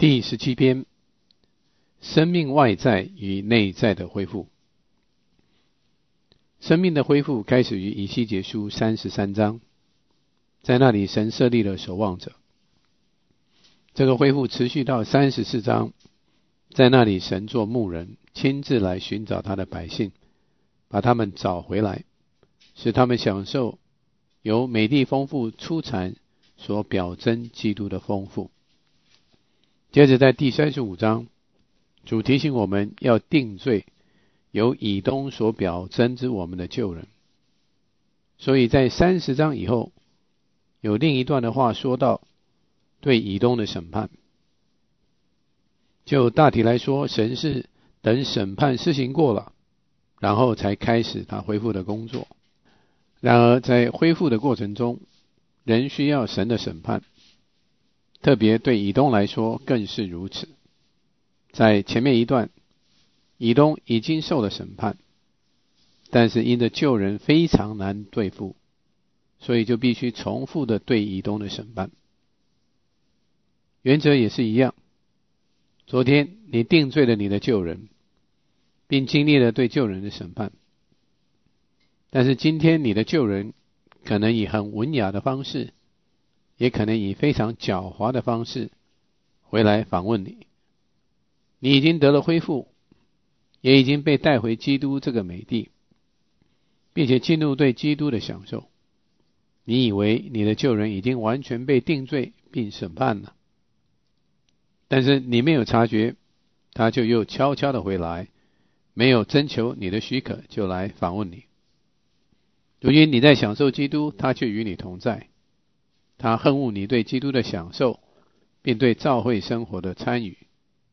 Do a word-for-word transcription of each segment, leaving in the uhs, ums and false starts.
第十七篇，生命外在与内在的恢复。生命的恢复开始于以西结书三十三章，在那里神设立了守望者。这个恢复持续到三十四章，在那里神做牧人，亲自来寻找他的百姓，把他们找回来，使他们享受由美地丰富出产所表征基督的丰富。接着在第三十五章，主提醒我们要定罪由以东所表征之我们的旧人。所以在三十章以后，有另一段的话说到对以东的审判。就大体来说，神是等审判施行过了，然后才开始他恢复的工作。然而在恢复的过程中，仍需要神的审判，特别对以东来说更是如此。在前面一段，以东已经受了审判，但是因着旧人非常难对付，所以就必须重复的对以东的审判。原则也是一样，昨天你定罪了你的旧人，并经历了对旧人的审判，但是今天你的旧人可能以很文雅的方式，也可能以非常狡猾的方式回来访问你。你已经得了恢复，也已经被带回基督这个美地，并且进入对基督的享受。你以为你的旧人已经完全被定罪并审判了，但是你没有察觉，他就又悄悄的回来，没有征求你的许可就来访问你。如今你在享受基督，他却与你同在，他恨恶你对基督的享受，并对教会生活的参与。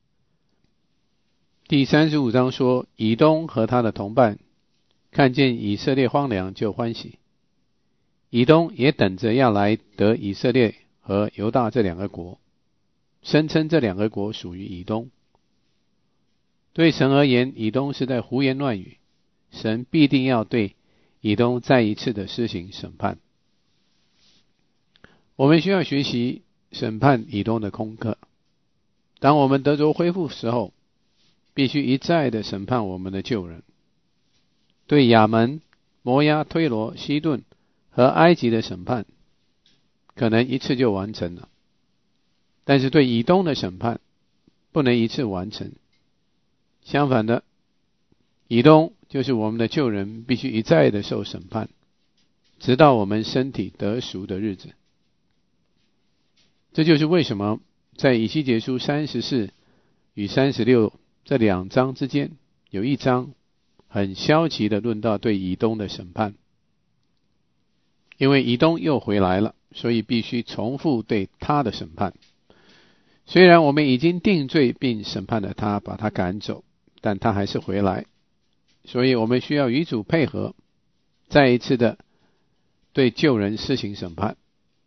第三十五章说，以东和他的同伴看见以色列荒凉就欢喜。以东也等着要来得以色列和犹大这两个国，声称这两个国属于以东。对神而言，以东是在胡言乱语，神必定要对以东再一次的施行审判。我们需要学习审判以东的功课。当我们得着恢复时候，必须一再的审判我们的旧人。对亚门、摩押、推罗、西顿和埃及的审判，可能一次就完成了，但是对以东的审判不能一次完成。相反的，以东就是我们的旧人，必须一再的受审判，直到我们身体得赎的日子。这就是为什么在以西结书三十四与三十六这两章之间，有一章很消极的论到对以东的审判。因为以东又回来了，所以必须重复对他的审判。虽然我们已经定罪并审判了他，把他赶走，但他还是回来，所以我们需要与主配合，再一次的对旧人施行审判。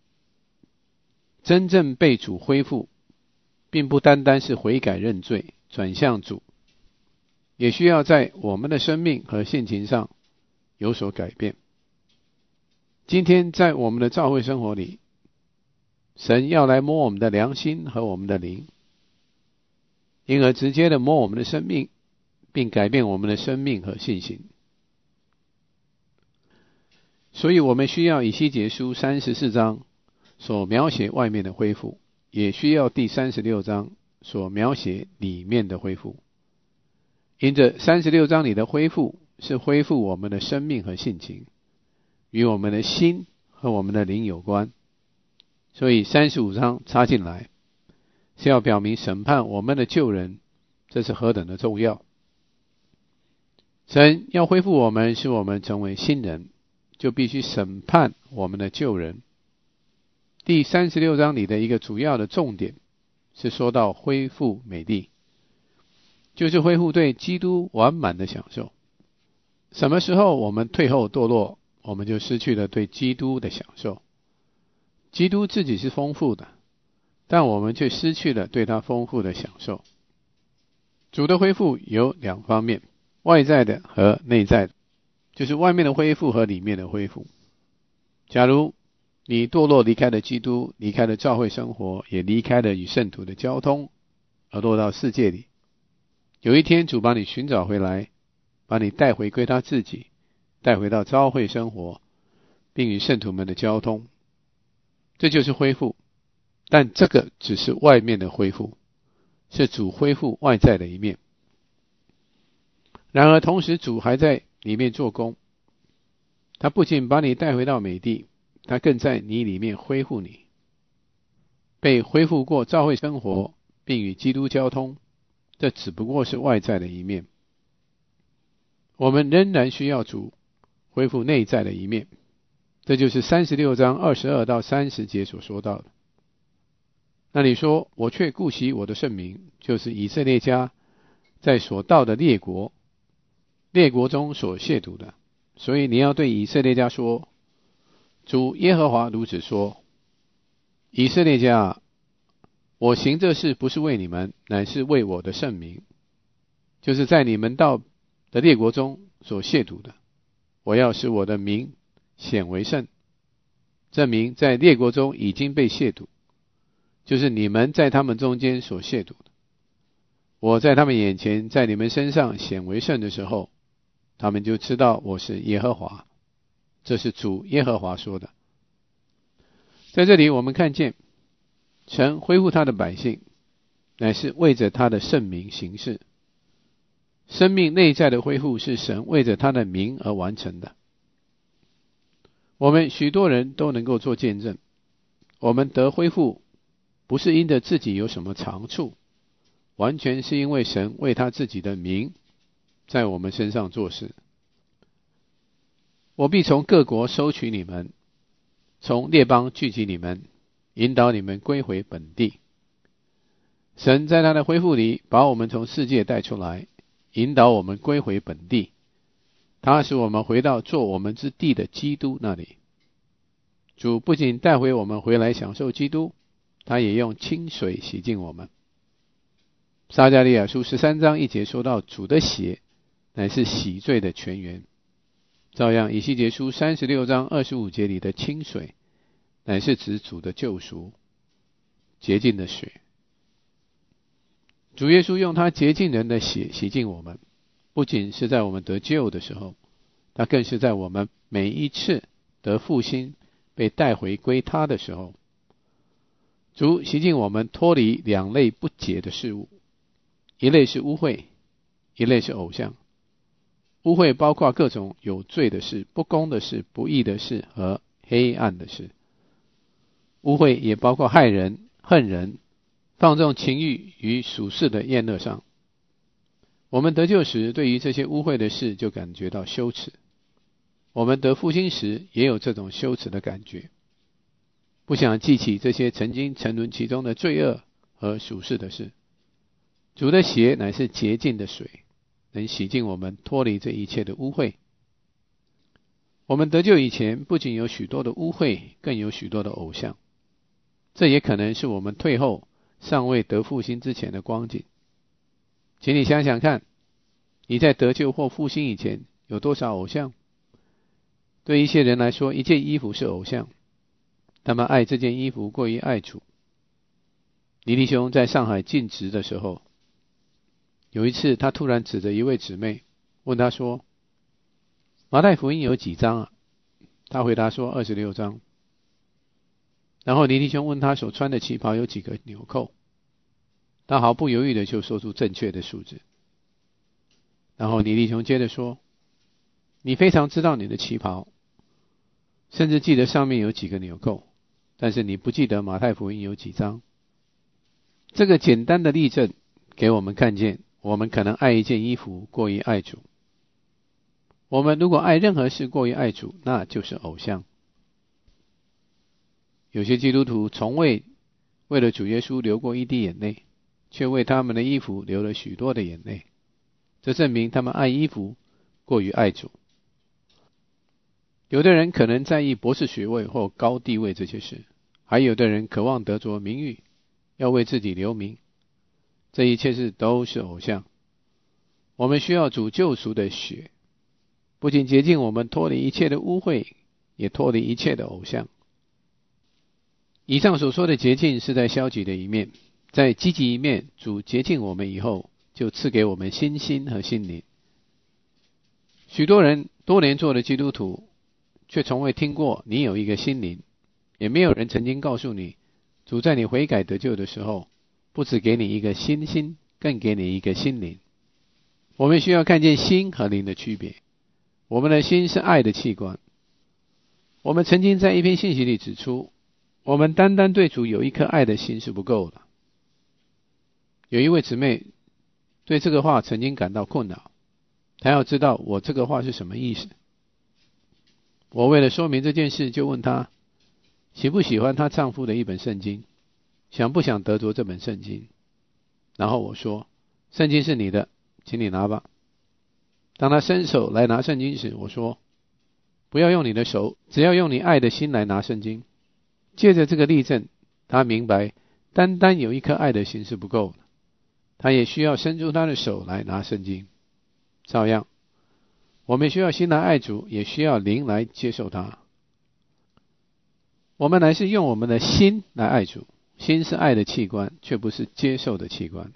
真正被主恢复，并不单单是悔改认罪转向主，也需要在我们的生命和性情上有所改变。今天在我们的教会生活里，神要来摸我们的良心和我们的灵，因而直接的摸我们的生命，并改变我们的生命和性情。所以我们需要以西结书三十四章所描写外面的恢复，也需要第三十六章所描写里面的恢复。因着三十六章里的恢复是恢复我们的生命和性情，与我们的心和我们的灵有关，所以三十五章插进来是要表明审判我们的旧人，这是何等的重要。神要恢复我们，使我们成为新人，就必须审判我们的旧人。第三十六章里的一个主要的重点是说到恢复美地，就是恢复对基督完满的享受。什么时候我们退后堕落，我们就失去了对基督的享受。基督自己是丰富的，但我们却失去了对他丰富的享受。主的恢复有两方面，外在的和内在的，就是外面的恢复和里面的恢复。假如你堕落离开了基督，离开了教会生活，也离开了与圣徒的交通， 而落到世界里。有一天主把你寻找回来，把你带回归他自己，带回到教会生活，并与圣徒们的交通，这就是恢复。但这个只是外面的恢复，是主恢复外在的一面。然而同时主还在里面做工，他不仅把你带回到美地，他更在你里面恢复你。被恢复过教会生活并与基督交通，这只不过是外在的一面。我们仍然需要主恢复内在的一面，这就是三十六章二十二到三十节所说到的。那你说，我却顾惜我的圣名，就是以色列家在所到的列国列国中所亵渎的。所以你要对以色列家说，主耶和华如此说，以色列家，我行这事不是为你们，乃是为我的圣名，就是在你们到的列国中所亵渎的。我要使我的名显为圣，这名在列国中已经被亵渎，就是你们在他们中间所亵渎的。我在他们眼前，在你们身上显为圣的时候，他们就知道我是耶和华。这是主耶和华说的。在这里我们看见，神恢复他的百姓，乃是为着他的圣名行事。生命内在的恢复是神为着他的名而完成的。我们许多人都能够做见证，我们得恢复不是因着自己有什么长处，完全是因为神为他自己的名在我们身上做事。我必从各国收取你们，从列邦聚集你们，引导你们归回本地。神在他的恢复里把我们从世界带出来，引导我们归回本地。他使我们回到做我们之地的基督那里。主不仅带回我们回来享受基督，他也用清水洗净我们。撒迦利亚书十三章一节说到，主的血乃是洗罪的泉源。照样以西结书三十六章二十五节里的清水，乃是指主的救赎，洁净的血。主耶稣用他洁净人的血洗净我们，不仅是在我们得救的时候，他更是在我们每一次得复兴被带回归他的时候。主洗净我们脱离两类不洁的事物，一类是污秽，一类是偶像。污秽包括各种有罪的事、不公的事、不义的事和黑暗的事。污秽也包括害人、恨人、放纵情欲与属世的厌乐上。我们得救时，对于这些污秽的事就感觉到羞耻。我们得复兴时，也有这种羞耻的感觉，不想记起这些曾经沉沦其中的罪恶和属世的事。主的血乃是洁净的水，能洗净我们脱离这一切的污秽。我们得救以前，不仅有许多的污秽，更有许多的偶像。这也可能是我们退后尚未得复兴之前的光景。请你想想看，你在得救或复兴以前有多少偶像？对一些人来说，一件衣服是偶像，他们爱这件衣服过于爱主。李弟兄在上海尽职的时候，有一次他突然指着一位姊妹问他说，马太福音有几章啊？他回答说二十六章。然后李弟兄问他所穿的旗袍有几个纽扣，他毫不犹豫的就说出正确的数字。然后李弟兄接着说，你非常知道你的旗袍，甚至记得上面有几个纽扣，但是你不记得马太福音有几章。这个简单的例证给我们看见，我们可能爱一件衣服过于爱主。我们如果爱任何事过于爱主，那就是偶像。有些基督徒从未为了主耶稣流过一滴眼泪，却为他们的衣服流了许多的眼泪，这证明他们爱衣服过于爱主。有的人可能在意博士学位或高地位这些事，还有的人渴望得着名誉，要为自己留名，这一切事都是偶像。我们需要主救赎的血，不仅洁净我们脱离一切的污秽，也脱离一切的偶像。以上所说的洁净是在消极的一面， 在积极一面，主洁净我们以后，就赐给我们新心和心灵。许多人多年做了基督徒，却从未听过你有一个心灵，也没有人曾经告诉你，主在你悔改得救的时候，不只给你一个新心，更给你一个心灵。我们需要看见心和灵的区别。我们的心是爱的器官。我们曾经在一篇信息里指出，我们单单对主有一颗爱的心是不够的。有一位姊妹对这个话曾经感到困扰，她要知道我这个话是什么意思。我为了说明这件事，就问她喜不喜欢她丈夫的一本圣经，想不想得着这本圣经。然后我说，圣经是你的，请你拿吧。当她伸手来拿圣经时，我说，不要用你的手，只要用你爱的心来拿圣经。借着这个例证，她明白单单有一颗爱的心是不够的，她也需要伸出她的手来拿圣经。照样，我们需要心来爱主，也需要灵来接受他。我们乃是用我们的心来爱主，心是爱的器官，却不是接受的器官。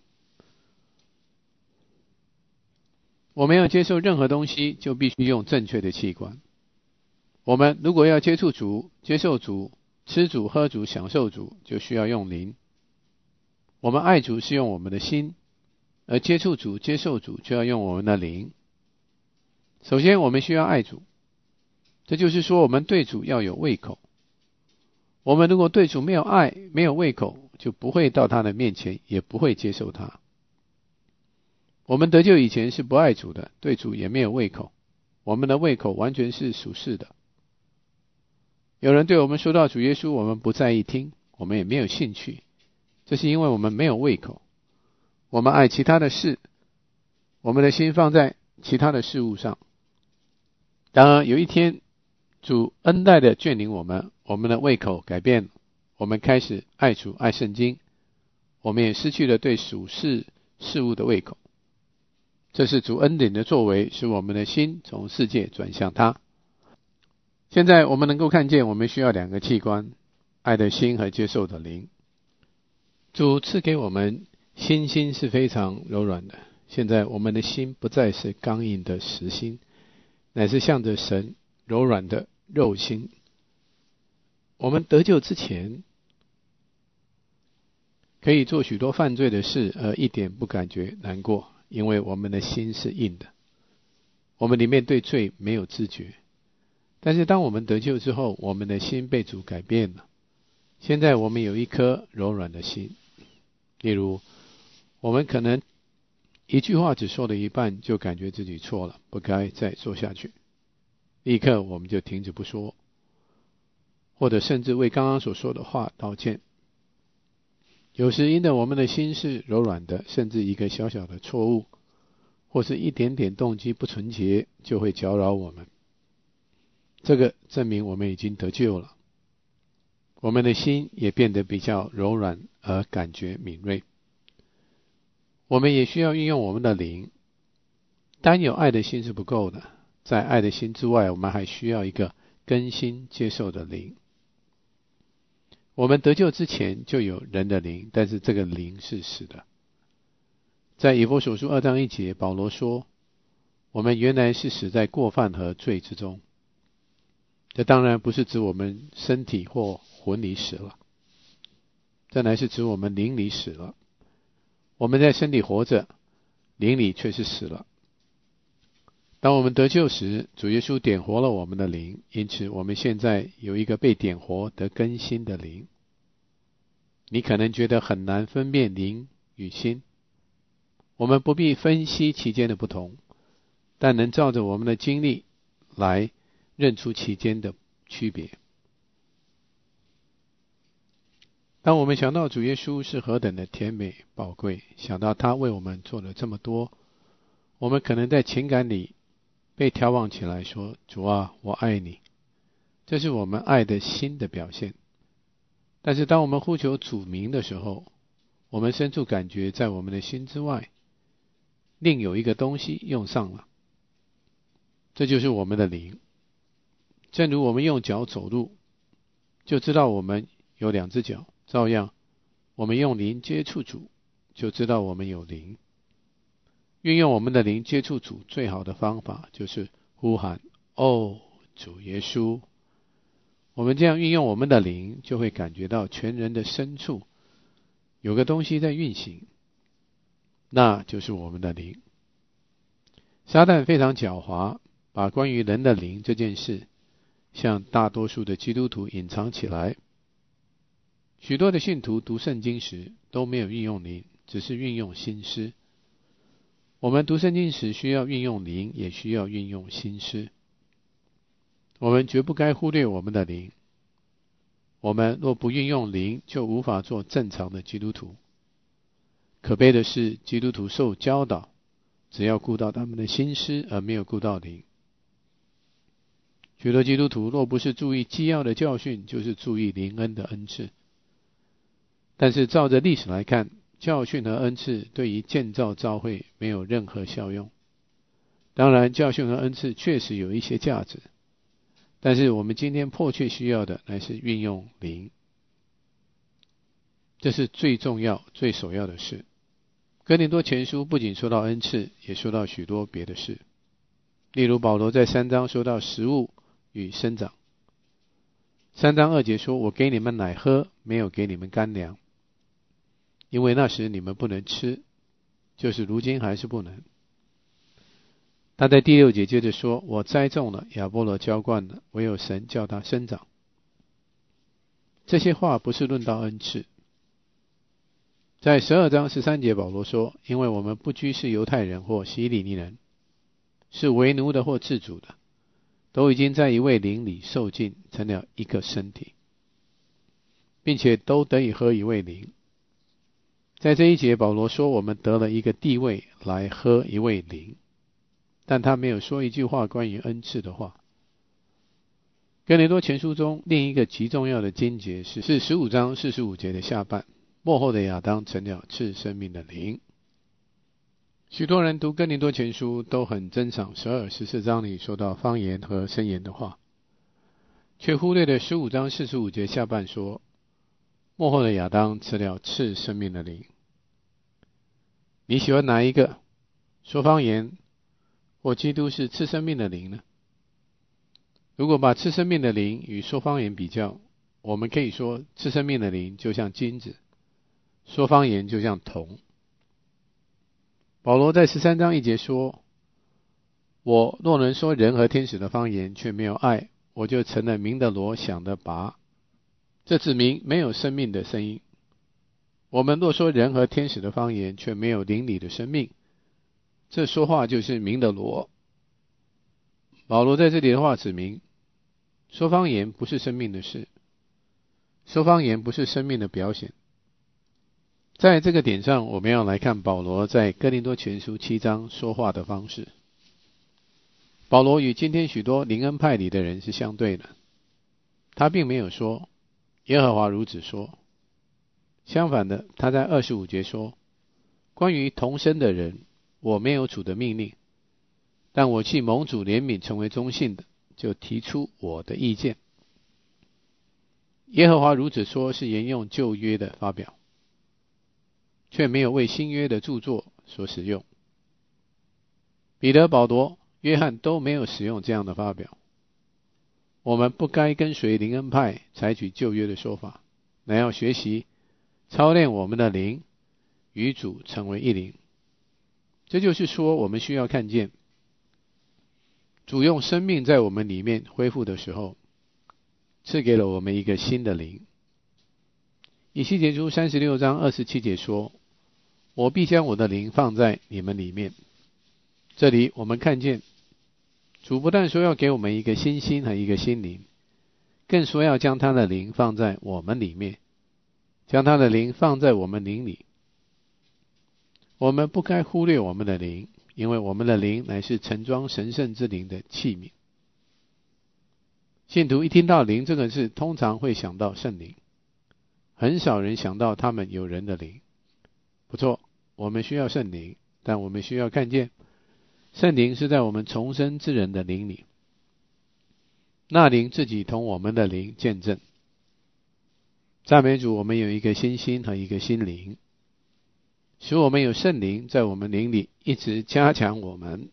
我们要接受任何东西，就必须用正确的器官。我们如果要接触主、接受主、吃主、喝主、享受主，就需要用灵。我们爱主是用我们的心，而接触主、接受主就要用我们的灵。首先，我们需要爱主，这就是说，我们对主要有胃口。我们如果对主没有爱、没有胃口，就不会到他的面前，也不会接受他。我们得救以前是不爱主的，对主也没有胃口，我们的胃口完全是属世的。有人对我们说到主耶稣，我们不在意听，我们也没有兴趣，这是因为我们没有胃口。我们爱其他的事，我们的心放在其他的事物上。然而有一天，主恩待的眷临我们，我们的胃口改变了，我们开始爱主、爱圣经，我们也失去了对属世事物的胃口。这是主恩典的作为，使我们的心从世界转向他。现在我们能够看见，我们需要两个器官，爱的心和接受的灵。主赐给我们心心是非常柔软的，现在我们的心不再是刚硬的实心，乃是向着神柔软的肉心。我们得救之前，可以做许多犯罪的事，而一点不感觉难过，因为我们的心是硬的，我们里面对罪没有知觉。但是当我们得救之后，我们的心被主改变了，现在我们有一颗柔软的心。例如，我们可能一句话只说了一半，就感觉自己错了，不该再说下去，立刻我们就停止不说，或者甚至为刚刚所说的话道歉。有时因着我们的心是柔软的，甚至一个小小的错误，或是一点点动机不纯洁，就会搅扰我们。这个证明我们已经得救了，我们的心也变得比较柔软而感觉敏锐。我们也需要运用我们的灵，单有爱的心是不够的，在爱的心之外，我们还需要一个更新接受的灵。我们得救之前就有人的灵，但是这个灵是死的。在以弗所书二章一节，保罗说，我们原来是死在过犯和罪之中。这当然不是指我们身体或魂里死了，这乃是指我们灵里死了。我们在身体活着，灵里却是死了。当我们得救时，主耶稣点活了我们的灵，因此我们现在有一个被点活得更新的灵。你可能觉得很难分辨灵与心，我们不必分析其间的不同，但能照着我们的经历来认出其间的区别。当我们想到主耶稣是何等的甜美宝贵，想到他为我们做了这么多，我们可能在情感里被挑旺起来说，主啊，我爱你。这是我们爱的心的表现。但是当我们呼求主名的时候，我们深处感觉在我们的心之外，另有一个东西用上了，这就是我们的灵。正如我们用脚走路，就知道我们有两只脚，照样我们用灵接触主，就知道我们有灵。运用我们的灵接触主最好的方法就是呼喊，哦，主耶稣。我们这样运用我们的灵，就会感觉到全人的深处有个东西在运行，那就是我们的灵。撒旦非常狡猾，把关于人的灵这件事向大多数的基督徒隐藏起来。许多的信徒读圣经时都没有运用灵，只是运用心思。我们读圣经时需要运用灵，也需要运用心思。我们绝不该忽略我们的灵。我们若不运用灵，就无法做正常的基督徒。可悲的是，基督徒受教导，只要顾到他们的心思，而没有顾到灵。许多基督徒若不是注意基要的教训，就是注意灵恩的恩赐。但是照着历史来看，教训和恩赐对于建造教会没有任何效用。当然，教训和恩赐确实有一些价值，但是我们今天迫切需要的乃是运用灵，这是最重要、最首要的事。哥林多前书不仅说到恩赐，也说到许多别的事。例如保罗在三章说到食物与生长。三章二节说，我给你们奶喝，没有给你们干粮，因为那时你们不能吃，就是如今还是不能。他在第六节接着说，我栽种了，亚波罗浇灌了，唯有神叫它生长。这些话不是论到恩赐。在十二章十三节保罗说，因为我们不拘是犹太人或希利尼人，是为奴的或自主的，都已经在一位灵里受尽，成了一个身体，并且都得以喝一位灵。在这一节保罗说，我们得了一个地位来喝一位灵，但他没有说一句话关于恩赐的话。哥林多前书中另一个极重要的经节是是十五章四十五节的下半，末后的亚当成了赐生命的灵。许多人读哥林多前书都很珍赏十二、十四章里说到方言和申言的话，却忽略了十五章四十五节下半说，末后的亚当吃了赐生命的灵。你喜欢哪一个？说方言或基督是赐生命的灵呢？如果把赐生命的灵与说方言比较，我们可以说赐生命的灵就像金子，说方言就像铜。保罗在十三章一节说，我若能说人和天使的方言，却没有爱，我就成了鸣的锣，响的钹。这指明没有生命的声音。我们若说人和天使的方言，却没有灵里的生命，这说话就是鸣的锣。保罗在这里的话指明，说方言不是生命的事，说方言不是生命的表现。在这个点上，我们要来看保罗在哥林多前书七章说话的方式。保罗与今天许多灵恩派里的人是相对的，他并没有说耶和华如此说。相反的，他在二十五节说，关于同生的人，我没有主的命令，但我既蒙主怜悯成为忠信的，就提出我的意见。耶和华如此说是沿用旧约的发表，却没有为新约的著作所使用。彼得、保罗、约翰都没有使用这样的发表。我们不该跟随灵恩派采取旧约的说法，乃要学习操练我们的灵，与主成为一灵。这就是说，我们需要看见主用生命在我们里面恢复的时候，赐给了我们一个新的灵。以西结书三十六章二十七节说，我必将我的灵放在你们里面。这里我们看见主不但说要给我们一个新心和一个新灵，更说要将他的灵放在我们里面，将他的灵放在我们灵里。我们不该忽略我们的灵，因为我们的灵乃是盛装神圣之灵的器皿。信徒一听到灵这个字，通常会想到圣灵，很少人想到他们有人的灵。不错，我们需要圣灵，但我们需要看见圣灵是在我们重生之人的灵里，那灵自己同我们的灵见证。 赞美主，我们有一个新心和一个心灵，使我们有圣灵在我们灵里一直加强我们，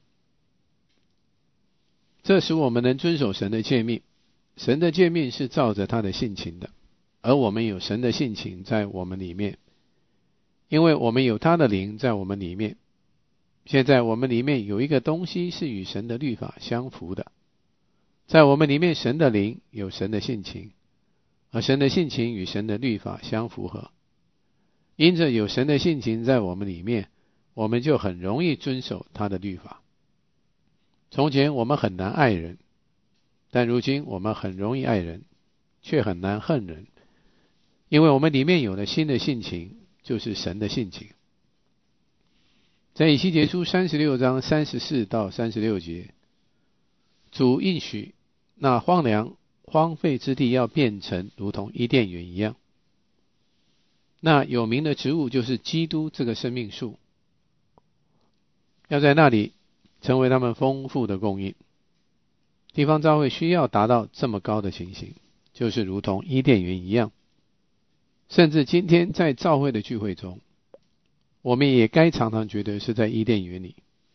这使我们能遵守神的诫命。神的诫命是照着他的性情的，而我们有神的性情在我们里面，因为我们有他的灵在我们里面。现在我们里面有一个东西是与神的律法相符的，在我们里面神的灵有神的性情，而神的性情与神的律法相符合。因着有神的性情在我们里面，我们就很容易遵守他的律法。从前我们很难爱人，但如今我们很容易爱人，却很难恨人，因为我们里面有了新的性情，就是神的性情。在以西结书三十六章三十四到三十六节，主应许那荒凉荒废之地要变成如同伊甸园一样。那有名的植物就是基督这个生命树，要在那里成为他们丰富的供应。地方教会需要达到这么高的情形，就是如同伊甸园一样。甚至今天在教会的聚会中，我们也该常常觉得是在伊甸园里。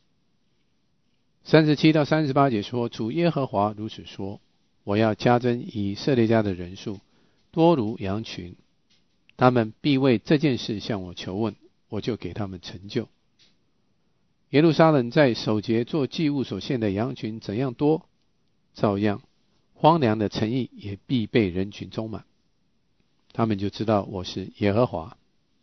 三十七到三十八节说，主耶和华如此说，我要加增以色列家的人数，多如羊群，他们必为这件事向我求问，我就给他们成就。耶路撒冷在守节做祭物所献的羊群怎样多，照样荒凉的城邑也必被人群充满，他们就知道我是耶和华。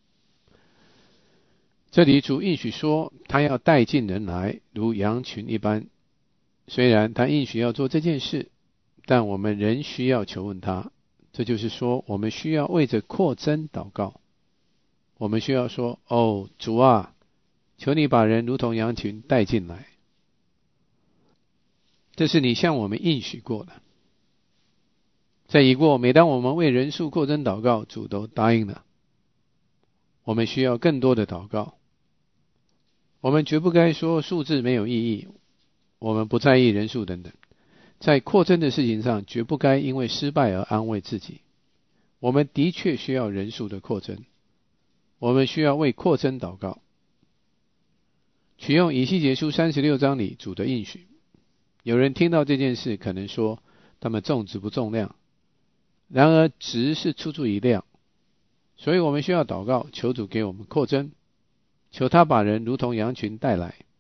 这里主应许说，他要带进人来，如羊群一般。虽然他应许要做这件事，但我们仍需要求问他。这就是说，我们需要为着扩增祷告。我们需要说，哦，主啊，求你把人如同羊群带进来。这是你向我们应许过的。在已过，每当我们为人数扩增祷告，主都答应了。我们需要更多的祷告。我们绝不该说数字没有意义，我们不在意人数等等。在扩增的事情上，绝不该因为失败而安慰自己。我们的确需要人数的扩增，我们需要为扩增祷告。取用以西结书三十六章里主的应许。有人听到这件事，可能说他们重质不重量，然而质是出自于量，所以我们需要祷告，求主给我们扩增，求他把人如同羊群带来。